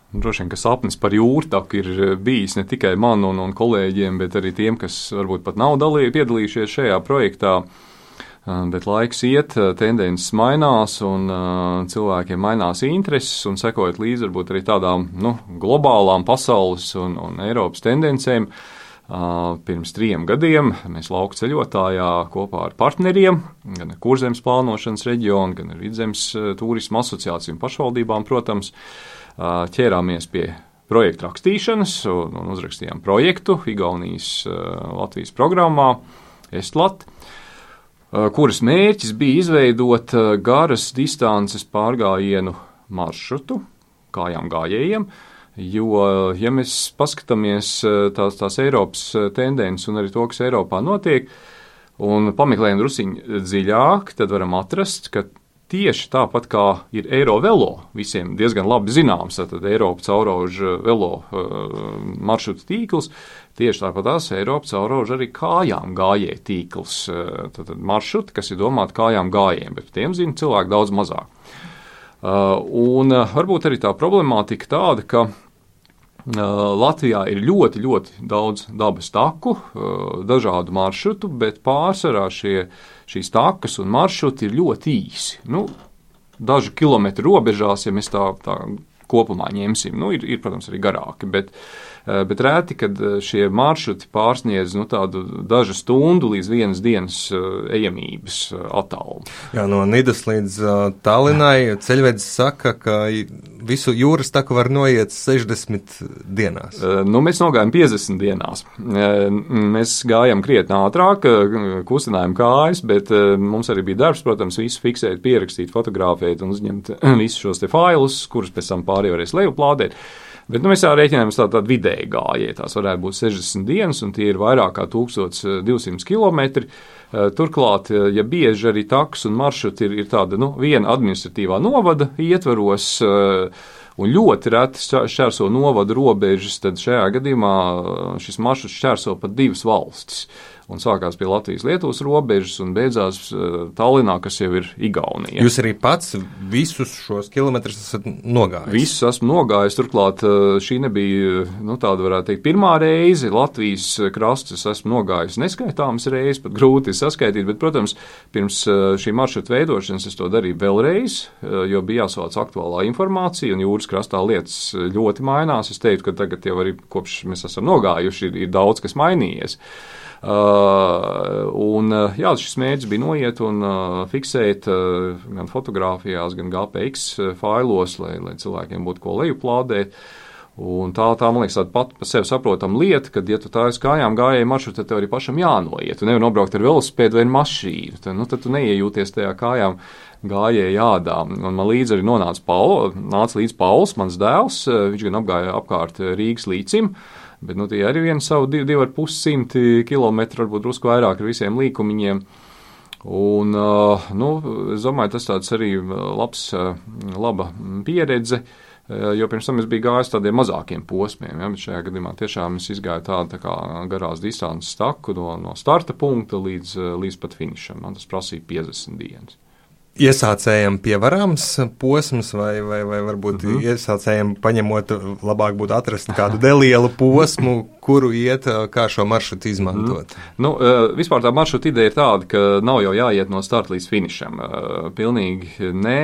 Droši vien, ka sapnis par jūrtaku ir bijis ne tikai man un kolēģiem, bet arī tiem, kas varbūt pat nav piedalījušies šajā projektā. Bet laiks iet, tendences mainās un cilvēkiem mainās intereses un sekojot līdzi varbūt arī tādām globālām pasaules un Eiropas tendencēm. Pirms 3 gadiem mēs lauku ceļotājā kopā ar partneriem, gan ar Kurzemes plānošanas reģionu, gan ar Vidzemes turisma asociāciju un pašvaldībām, protams, ķērāmies pie projekta rakstīšanas un uzrakstījām projektu Igaunijas Latvijas programmā Estlat, kuras mērķis bija izveidot garas distances pārgājienu maršrutu kājām gājējiem, jo, ja mēs paskatāmies tās Eiropas tendences un arī to, kas Eiropā notiek, un pameklējam drusiņu dziļāk, tad varam atrast, ka tieši tāpat kā ir Eirovelo, visiem diezgan labi zināms, tad Eiropa cauraužu velo maršrutu tīkls, tieši tāpat tās Eiropa cauraužu arī kājām gājēju tīkls, tad maršruti, kas ir domāti kājām gājējiem, bet tiem zina cilvēki daudz mazāk. Un varbūt arī tā problemātika tāda, ka Latvijā ir ļoti, ļoti daudz dabas taku, dažādu maršrutu, bet pārsvarā šīs takas un maršruti ir ļoti īsi. Dažu kilometru robežās, ja mēs tā kopumā ņemsim, ir, protams, arī garāki, bet rēti, kad šie maršruti pārsniedz tādu dažu stundu līdz 1 dienas ejamības attālumu. Jā, no Nidas līdz Tallinai ceļvedis saka, ka visu jūras taku var noiet 60 dienās. Mēs nogājam 50 dienās. Mēs gājam krietni ātrāk, kustinājam kājas, bet mums arī bija darbs, protams, visu fiksēt, pierakstīt, fotografēt un uzņemt visus šos te failus, kurus pēc tam pārējo varēs lejuplādēt. Bet mēs jau rēķināmies tādu vidēji gājēji, tās varētu būt 60 dienas, un tie ir vairāk kā 1200 kilometri. Turklāt, ja bieži arī takas un maršruti ir tāda, viena administratīvā novada ietvaros, un ļoti reti šķērso novadu robežas, tad šajā gadījumā šis maršruts šķērso pat 2 valstis. Un sākās pie Latvijas-Lietuvas robežas un beidzās Tallinā, kas jau ir Igaunija. Jūs arī pats visus šos kilometrus esat nogājis? Visus esmu nogājis, turklāt šī nebija, tāda varētu teikt, pirmā reize. Latvijas krastus esmu nogājis neskaitāmas reizes, pat grūti saskaitīt, bet, protams, pirms šī maršruta veidošanas es to darīju vēlreiz, jo bija jāsavāc aktuālā informācija, un jūras krastā lietas ļoti mainās. Es teiktu, ka tagad jau arī kopš mēs esam nogājuši, ir daudz kas mainījies. Šis mērķis bija noiet un fiksēt gan fotogrāfijās, gan GPX failos, lai cilvēkiem būtu ko lejuplādēt. Un tā, man liekas, tāda pat par sevi saprotama lieta, kad, ja tu tā esi kājām gājēji maršrutu, tad tev arī pašam jānoiet. Tu nevari nobraukt ar velosipēdu vai mašīnu, tad tu neiejūties tajā kājām gājēji jādā. Un man līdz arī nāca līdz Pauls, mans dēls, viņš gan apgāja apkārt Rīgas līcim, bet tie arī vienu savu 2,5 kilometru, varbūt drusku vairāk ar visiem līkumiņiem. Un, es domāju, tas tāds arī laba pieredze, jo pirms tam es biju gājis tādiem mazākiem posmiem, bet šajā gadījumā tiešām es izgāju tādu tā kā garās distances taku no starta punkta līdz pat finišam. Man tas prasīja 50 dienas. Iesācējiem pievarāms posms vai varbūt iesācējiem paņemot, labāk būtu atrast kādu nelielu posmu, kuru iet, kā šo maršrutu izmantot? Vispār tā maršruta ideja ir tāda, ka nav jau jāiet no starta līdz finišam. Pilnīgi nē.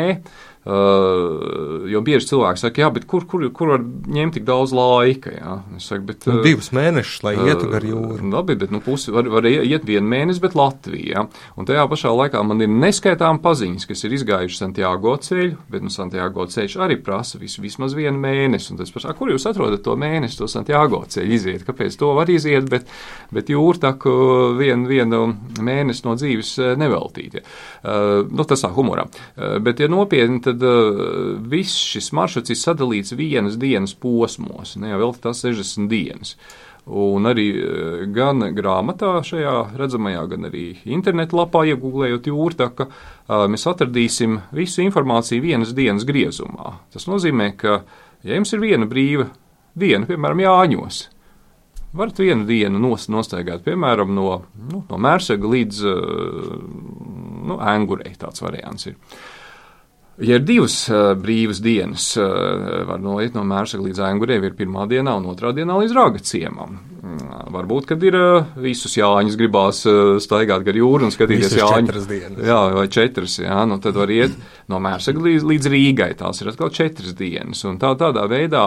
Jo bieži cilvēki saka, jā, bet kur var ņemt tik daudz laika? Jā? Es saku, bet 2 mēnešus, lai ietu gar jūru. Labi, bet pusi var iet 1 mēnesi, bet Latvijā. Un tajā pašā laikā man ir neskaitām paziņas, kas ir izgājuši Santiago ceļu, bet Santiago ceļš arī prasa vismaz 1 mēnesi. Un tas pašā, kur jūs atrodat to mēnesi, to Santiago ceļu iziet? Kāpēc to var iziet, bet jūrtaku vienu mēnesi no dzīves neveltīt? Ja? Tas tā humorā. Bet, ja nopietni, tad viss šis maršruts ir sadalīts 1 dienas posmos, ne jau vēl tas 60 dienas. Un arī gan grāmatā šajā redzamajā, gan arī internetlapā, iegūlējot jūrtaka, mēs atradīsim visu informāciju 1 dienas griezumā. Tas nozīmē, ka, ja jums ir viena brīva diena, piemēram, Jāņos, varat 1 dienu nostaigāt, piemēram, no Mērsega līdz Engurei, tāds variants ir. Ja ir divas brīvas dienas, var noiet no Mērsega līdz Ainguriem, ir pirmā dienā un otrā dienā līdz Raga ciemam. Varbūt, kad ir visus Jāņus gribās staigāt gar jūru un skatīties Jāņu. 4 dienas. Jā, vai 4, jā, nu tad var iet no Mērsega līdz Rīgai, tās ir atkal 4 dienas. Un tādā veidā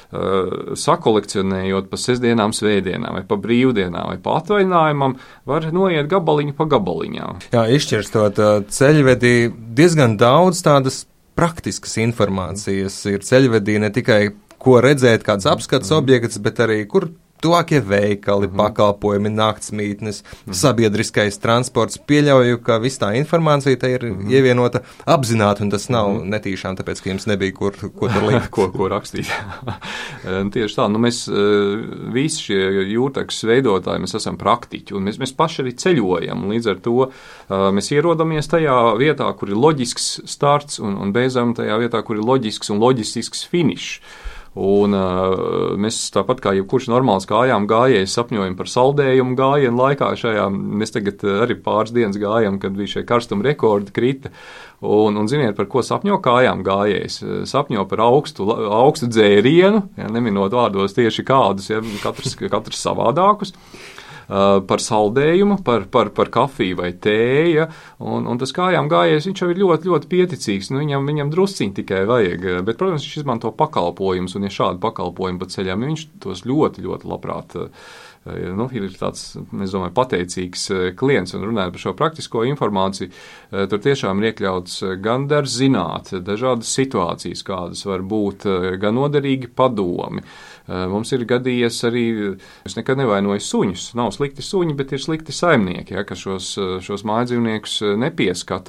sakolekcionējot pa sestdienām, svētdienām, vai pa brīvdienām, vai pa atvaļinājumam, var noiet gabaliņu pa gabaliņām. Jā, izšķirstot ceļvedī diezgan daudz tādas praktiskas informācijas. Ir ceļvedī ne tikai ko redzēt, kāds apskats objekts, bet arī kur tuvākie veikali, pakalpojumi, naktsmītnes, sabiedriskais transports. Pieļauju, ka viss tā informācija te ir ievienota apzināti, un tas nav netīšām, tāpēc, ka jums nebija kur tur likt. ko rakstīt. Tieši tā, nu mēs visi šie jūrtakas veidotāji, mēs esam praktiķi, un mēs paši arī ceļojam, un līdz ar to mēs ierodamies tajā vietā, kur ir loģisks starts, un beidzam tajā vietā, kur ir loģisks un loģistisks finišs. Un mēs tāpat kā jebkurš normāls kājām gājējs sapņojam par saldējumu gājienu laikā šajā, mēs tagad arī pāris dienas gājam, kad bija šie karstuma rekordi krita, un ziniet, par ko sapņo kājām gājējs? Sapņo par augstu dzērienu, ja, neminot vārdos tieši kādus, ja, katrs savādākus. Par saldējumu, par kafiju vai tēju, un tas kājām gājējs, viņš jau ir ļoti, ļoti pieticīgs, nu viņam drusciņi tikai vajag, bet, protams, viņš izmanto pakalpojumus, un ja šādi pakalpojumi pa ceļām, viņš tos ļoti, ļoti labprāt, ir tāds, es domāju, pateicīgs klients, un runājot par šo praktisko informāciju, tur tiešām ir iekļauts gan darbs zināt, dažādas situācijas, kādas var būt, gan noderīgi padomi. Mums ir gadījies arī, es nekad nevainoju suņus, nav slikti suņi, bet ir slikti saimnieki, ja, ka šos mājdzīvniekus nepieskata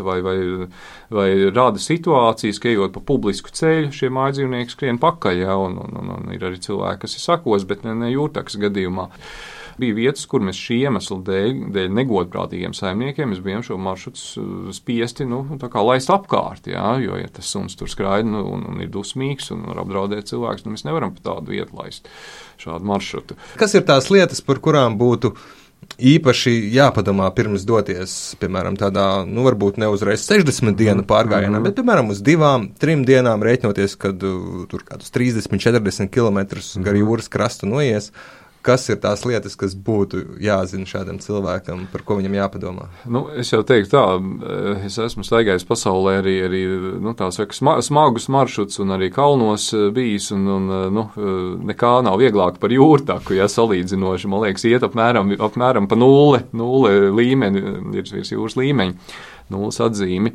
vai rada situācijas, ka ejot pa publisku ceļu, šie mājdzīvnieki skrien pakaļ, ja, un ir arī cilvēki, kas ir sakos, bet ne jūrtakas gadījumā. Bija vietas, kur mēs šī iemesla dēļ negodprātīgiem saimniekiem, mēs bijām šo maršrutu spiesti, tā kā laist apkārt, jā, jo, ja tas suns tur skraida un ir dusmīgs un var apdraudēt cilvēks, mēs nevaram pa tādu vietu laist šādu maršrutu. Kas ir tās lietas, par kurām būtu īpaši jāpadomā pirms doties, piemēram, tādā, varbūt ne uzreiz 60 dienu pārgājienā, bet, piemēram, uz 2-3 dienām rēķinoties, kad tur kādus 30-40 kilometrus gar jūras krastu noies? Kas ir tās lietas, kas būtu jāzina šādam cilvēkam, par ko viņam jāpadomā? Es jau teiktu tā, es esmu staigājis pasaulē arī tā saka, smagus maršruts un arī kalnos bijis, un nekā nav vieglāk par jūrtaku, ja salīdzinoši, man liekas, iet apmēram pa nulle līmeni, ir virs jūras līmeņa, nulles atzīmi.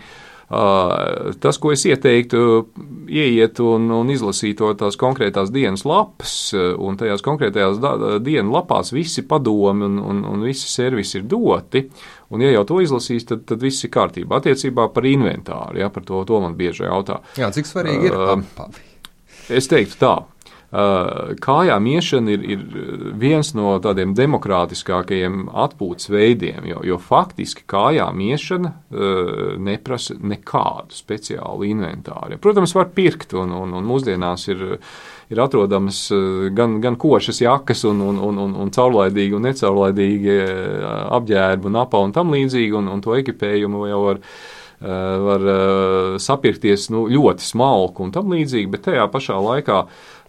Tas, ko es ieteiktu, ieiet un izlasīt tās konkrētās dienas lapas, un tajās konkrētajās dienu lapās visi padomi un visi servisi ir doti, un ja jau to izlasīs, tad viss ir kārtībā. Attiecībā par inventāru, ja, par to man bieži jautā. Jā, cik svarīgi ir apavi? Es teiktu tā. Kājām iešana ir viens no tādiem demokrātiskākajiem atpūtas veidiem, jo faktiski kājām iešana neprasa nekādu speciālu inventāru. Protams, var pirkt, un mūsdienās ir atrodamas gan košas jakas un caurlaidīgi un necaurlaidīgi apģērbi un apa un tam līdzīgi, un to ekipējumu jau var sapirkties ļoti smalku un tam līdzīgi, bet tajā pašā laikā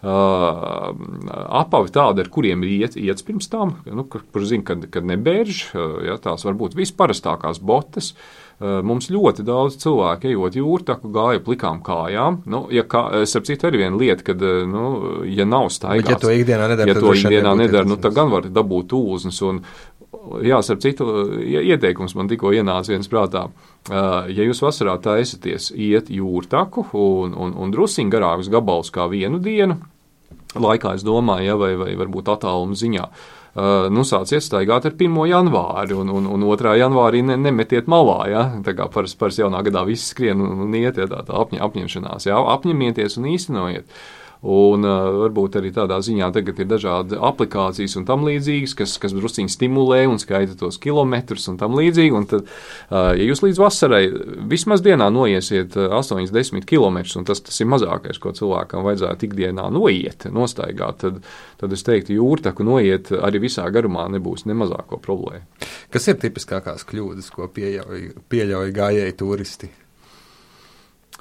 apavi tādi, ar kuriem ir iets pirms tam, kur zina, kad nebērž, ja, tās var būt visparastākās botas. Mums ļoti daudz cilvēku, ejot jūrtaku, gāja plikām kājām. Starp citu, arī viena lieta, kad, ja nav staigāts, bet ja to ikdienā nedara, tad gan var dabūt tūznes. Un, jā, starp citu, ieteikums man tikko ienāca viens prātā. Ja jūs vasarā taisaties iet jūrtaku un drusciņ garākus gabalus kā vienu dienu, laikā es domāju, ja, vai varbūt attāluma ziņā, sāciet staigāt ar 1. janvāri un 2. janvārī nemetiet malā, ja, tā kā parasti jaunā gadā visi skrien un iet, ja, tā apņemšanās, ja, apņemieties un īstenojiet. Un varbūt arī tādā ziņā tagad ir dažādi aplikācijas un tam līdzīgas, kas drusciņi stimulē un skaita tos kilometrus un tam līdzīgi. Un tad, ja jūs līdz vasarai vismaz dienā noiesiet 8-10 kilometrus, un tas ir mazākais, ko cilvēkam vajadzētu ikdienā nostaigāt, tad es teiktu, jūrtaku noiet arī visā garumā nebūs ne mazāko problēmu. Kas ir tipiskākās kļūdas, ko pieļauj gājēji turisti?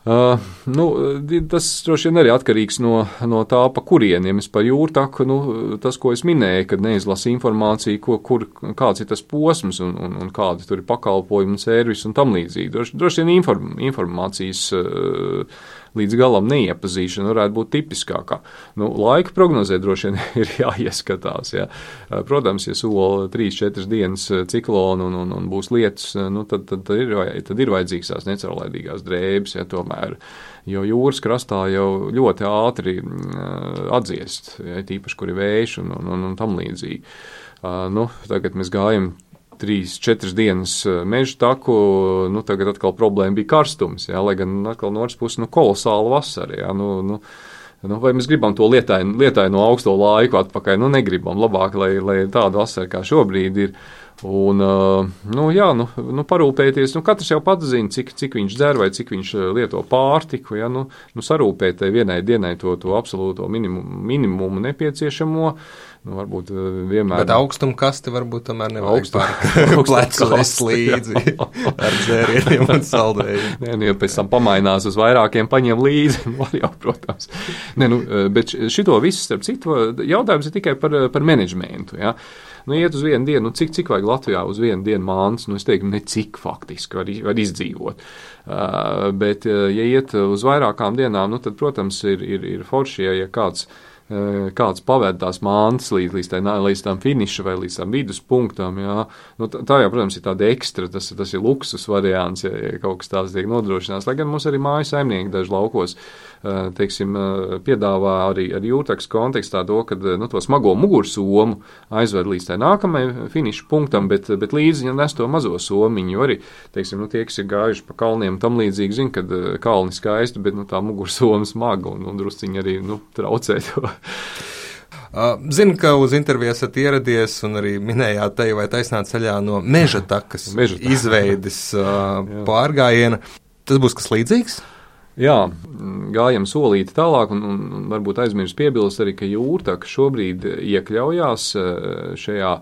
Tas droši vien arī atkarīgs no tā, pa kurieniem es pa jūrtaku, tas, ko es minēju, kad neizlasu informāciju, kāds ir tas posms un kādi tur ir pakalpojumi un servisi un tam līdzīgi. Droši vien informācijas līdz galam neiepazīšana varētu būt tipiskākā. Laika prognozē droši vien ir jāieskatās. Ja. Protams, ja sola 3-4 dienas ciklonu un būs lietus, tad ir vajadzīgs tās necaurlaidīgās drēbes, ja, tomēr, jo jūras krastā jau ļoti ātri atdziest, ja, tīpaši, kur ir vējš un tam līdzīgi. Tagad mēs gājam 3-4 dienas meža taku, tagad atkal problēma bija karstums, jā, lai gan atkal no otras puses, kolosāla vasara, jā, vai mēs gribam to lietaino augsto laiku atpakaļ, negribam, labāk, lai tāda vasara kā šobrīd ir. Un, parūpēties, katrs jau pats zina, cik viņš dzer vai cik viņš lieto pārtiku, ja, sarūpēt vienai dienai to absolūto minimumu nepieciešamo, varbūt vienmēr. Bet augstuma kasti varbūt tomēr nevajag plecu vest līdzi ar dzērieniem un saldējiem. Ja pēc tam pamainās uz vairākiem paņem līdzi, var jau, protams. Bet šito visu, starp citu, jautājums ir tikai par menedžmentu, ja. Iet uz vienu dienu, cik vajag Latvijā uz vienu dienu māns, es teiktu, necik faktiski var izdzīvot. Bet, ja iet uz vairākām dienām, tad, protams, ir forši, ja kāds paved tās māntas līdz tam finiša vai līdz tam viduspunktam, jā. Tā jau, protams, ir tāda ekstra, tas ir luksus variants, ja kaut kas tāds tiek nodrošināts, lai gan mums arī māju saimnieki daži laukos, teiksim, piedāvā arī jūrtakas kontekstā to, kad to smago mugursomu aizved līdz tai nākamajai finiša punktam, bet līdzi viņam nes to mazo somiņu, jo arī, teiksim, tie, kas ir gājuši pa kalniem tam līdzīgi, zina, kad kalni skaisti, bet tā mugursoma smaga un drusciņi arī traucē to. Zinu, ka uz interviju esat ieradies un arī minējāt te vai taisnā ceļā no meža takas izveides pārgājiena. Tas būs kas līdzīgs? Jā, gājam solīti tālāk un varbūt aizmirst piebilst arī, ka jūrtaka šobrīd iekļaujās šajā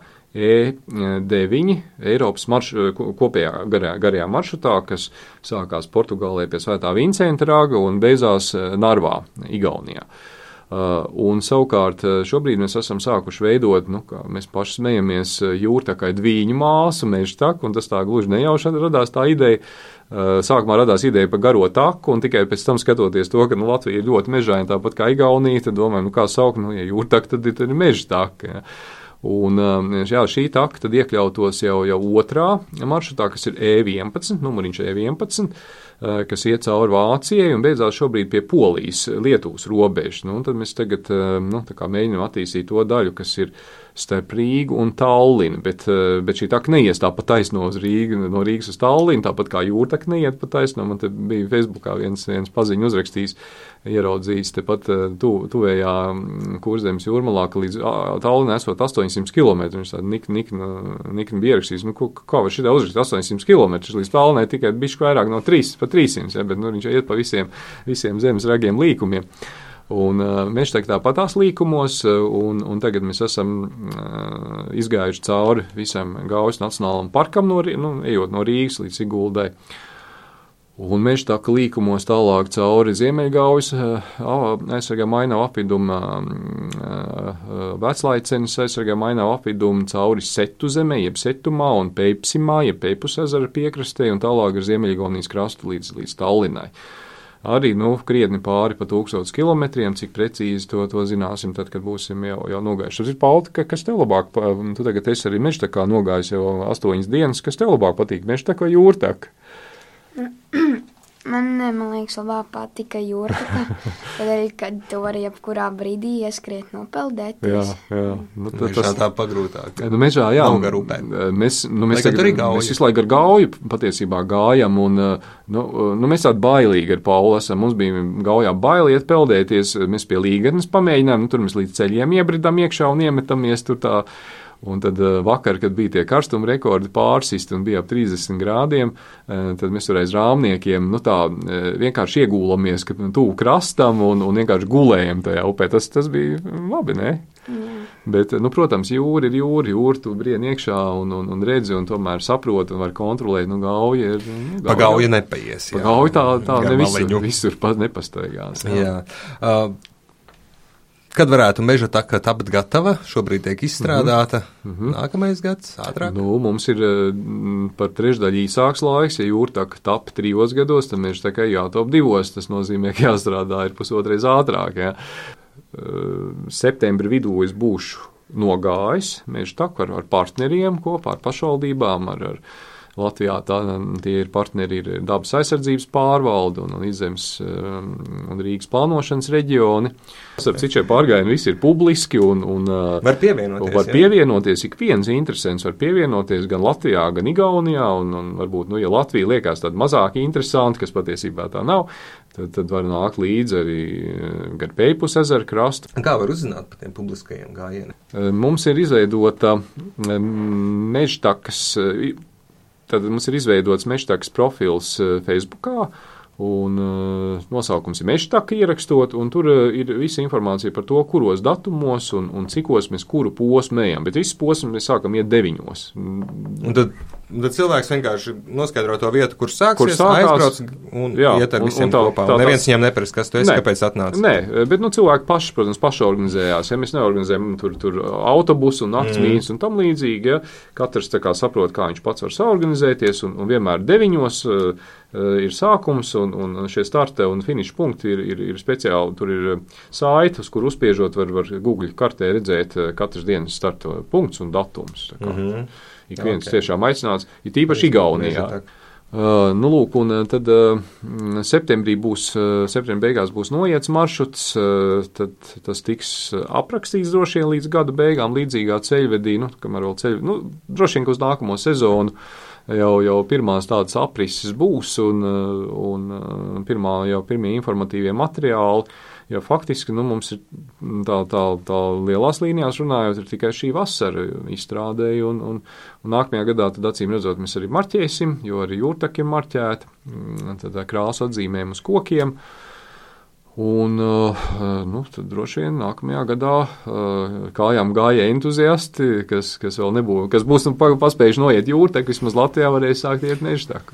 E9 Eiropas kopējā garajā maršrutā, kas sākās Portugālē pie Svētā Vincenta raga un beidzās Narvā, Igaunijā. Un savukārt šobrīd mēs esam sākuši veidot, kā mēs paši smejamies, jūrtakai dvīņu māsu, meža taku, un tas tā gluži nejauši radās tā ideja. Sākumā radās ideja par garo taku, un tikai pēc tam skatoties to, ka Latvija ir ļoti mežaina, tāpat kā Igaunija, tad domājam, kā saukt, ja jūrtaka, tad ir meža taka. Ja. Un šī taka tad iekļautos jau otrā maršrutā, kas ir E11, numuriņš E11, kas iet cauri Vācijai un beidzās šobrīd pie Polijas, Lietuvas robežas. Tad mēs tagad tā kā mēģinām attīstīt to daļu, kas ir starp Rīgu un Tallinu, bet šī taka neies tā pa taisno uz Rīgu, no Rīgas uz Tallinu, tāpat kā jūrtaka neiet pa taisno. Man te bija Facebookā viens paziņu uzrakstījis, ieraudzījis tepat tuvējā Kurzemes jūrmalā, ka līdz Tallinu esot 800 km. Viņš tādu nikni bija ierakstījis, kā var šitā uzrakstīt 800 km, līdz Tallinai tikai bišķi vairāk no 300, ja, bet viņš iet pa visiem zemes ragiem līkumiem. Un mēs tāpat tās līkumos, un tagad mēs esam izgājuši cauri visam Gaujas nacionālam parkam, ejot no Rīgas līdz Siguldai. Un mēs tā kā līkumos tālāk cauri Ziemeļgaujas aizsargā Mainavu apidumu, Veclaicenes aizsargā Mainavu apidumu cauri Setu zemē, jeb Setumā un Peipsimā, jeb Peipus ezera piekrastē, un tālāk ar Ziemeļgaunijas krastu līdz Tallinai. Arī, krietni pāri pa 1000 kilometriem, cik precīzi to zināsim, tad, kad būsim jau nogājuši. Tas ir Paltika, kas tev labāk, tu tagad esi arī mežtakā nogājis jau 8 dienas, kas tev labāk patīk, mežtaka vai jūrtaka? Man liekas, labāk patika jūrtaka, tad arī, kad tu vari jebkurā brīdī ieskriet nopeldēties. Jā. Tas tā pagrūtāk. Mežā, jā. Nav gar upēm. Mēs visu laiku ar gauju patiesībā gājam, un mēs tādi bailīgi ar Paulu esam. Mums bija gaujā baili iet peldēties, mēs pie Līgarnes pamēģinājām, tur mēs līdz ceļiem iebridām iekšā un iemetamies tur tā. Un tad vakar, kad bija tie karstuma rekordi pārsisti un bija ap 30 grādiem, tad mēs tur aiz rāmniekiem vienkārši iegūlamies, kad tuvu krastam un vienkārši gulējam tajā upē. Tas bija labi, ne? Bet, protams, jūra ir jūra, tu brieni iekšā un redzi un tomēr saproti un var kontrolēt, gauja ir. Pa gauja nepaies. Pa gauja tā ne visur nepastaigās. Jā. Kad varētu meža taka tapt gatava? Šobrīd tiek izstrādāta. Nākamais gads, ātrāk? Mums ir par trešdaļu īsāks laiks. Ja jūra taka tap 3 gados, tad meža takai jātop 2. Tas nozīmē, ka jāstrādā ir pusotreiz ātrāk. Ja. Septembra vidū es būšu nogājis meža taku ar partneriem kopā, ar pašvaldībām, ar Latvijā tie ir partneri, ir dabas aizsardzības pārvalde un Izemes un Rīgas plānošanas reģioni. Ar citu šie pārgājieni visi ir publiski un var pievienoties. Var pievienoties, ik viens interesants var pievienoties gan Latvijā, gan Igaunijā, un varbūt, ja Latvija liekas tāda mazāk interesanti, kas patiesībā tā nav, tad var nākt līdzi arī gar Peipus ezera krastu. Kā var uzzināt par tiem publiskajiem gājieniem? Mums ir izveidota mežtakas. Tad mums ir izveidots mežtakas profils Facebookā, un nosaukums ir mežtaka ierakstot, un tur ir visa informācija par to, kuros datumos un cikos mēs kuru posmu ejam. Bet visus posmus mēs sākam iet 9. Un tad cilvēks vienkārši noskaidro to vietu, kur sāksies, aizbrauc un iet ar visiem kopā. Neviens viņam neprasa, kas tu esi, kāpēc atnāc. Nē, bet cilvēki paši, protams, organizējās. Ja mēs neorganizējam tur autobusu un naktsmītnes un tam līdzīgi, ja katrs tā kā saprot, kā viņš pats var saorganizēties, un vienmēr 9. ir sākums, un šie starta un finiša punkti ir speciāli. Tur ir saiti, uz kur uzspiežot var Google kartē redzēt katras dienas starta punkts un datums. Ik viens tiešām aicināts, ir tīpaši Igaunijā. Lūk, un tad septembrī beigās būs noiets maršruts, tad tas tiks aprakstīts droši vien līdz gada beigām līdzīgā ceļvedī, kamēr vēl droši vien, ka uz nākamo sezonu jau pirmās tādas aprises būs un pirmie informatīvie materiāli. Jo faktiski mums ir tā lielās līnijās runājot, ir tikai šī vasara izstrādēja, un nākamajā gadā tad acīm redzot mēs arī marķēsim, jo arī jūrtaki ir marķēti, tad krāsu atzīmēm uz kokiem. Un tad droši vien nākamajā gadā kājām gāja entuziasti, kas būs paspējuši noiet jūrtaku, vismaz Latvijā varēs sākt iet mežtaku.